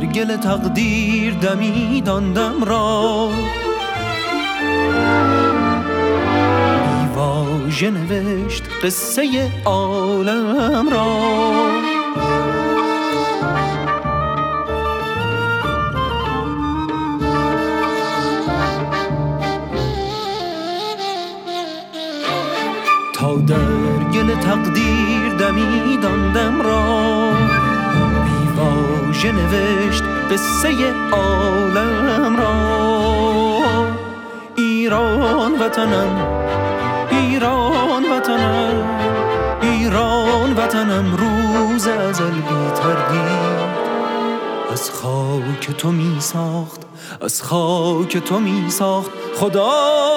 گل تقدیر دمیدان دم را، بی واژه نوشت قصه عالم را. تا در گل تقدیر دمیدان دم را، بی واژه نوشت قصه عالم را. ایران وطنم، ایران وطنم، ایران وطنم، روز ازل بی تردید از خاک تو می ساخت، از خاک تو می ساخت خدا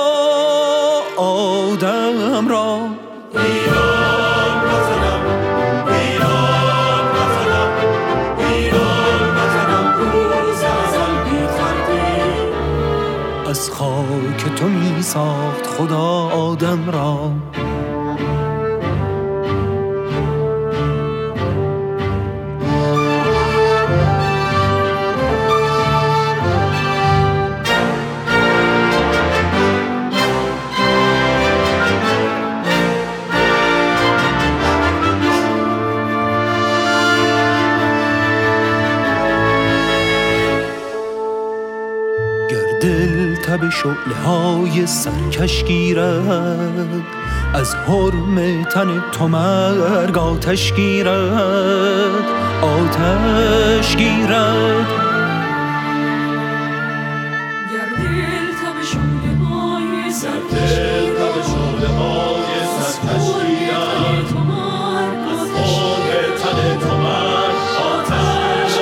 آدم را. ایران وطنم، ایران وطنم، ایران وطنم، روز ازل بی تردید از خاک تو می ساخت خدا آدم را. دل تب شعله های سرکش گیرد، از حرم تن تو مرگ آتش گیرد، آتش گیرد. گر دل تب شعله های سرکش گیرد، از حرم تن تو مرگ آتش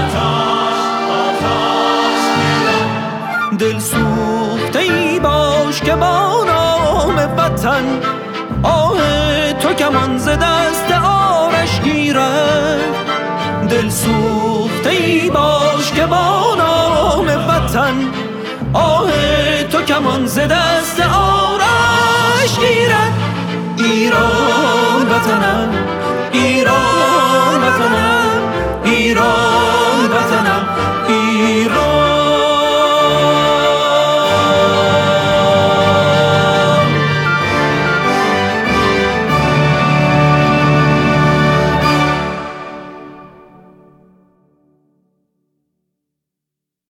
گیرد. دل سوخته ای باش که با نام وطن آه تو کمان ز دست آرش گیرد. دل سوخته ای باش که با نام وطن آه تو کمان ز دست آرش گیرد. ایران وطنم، ایران وطنم، ایران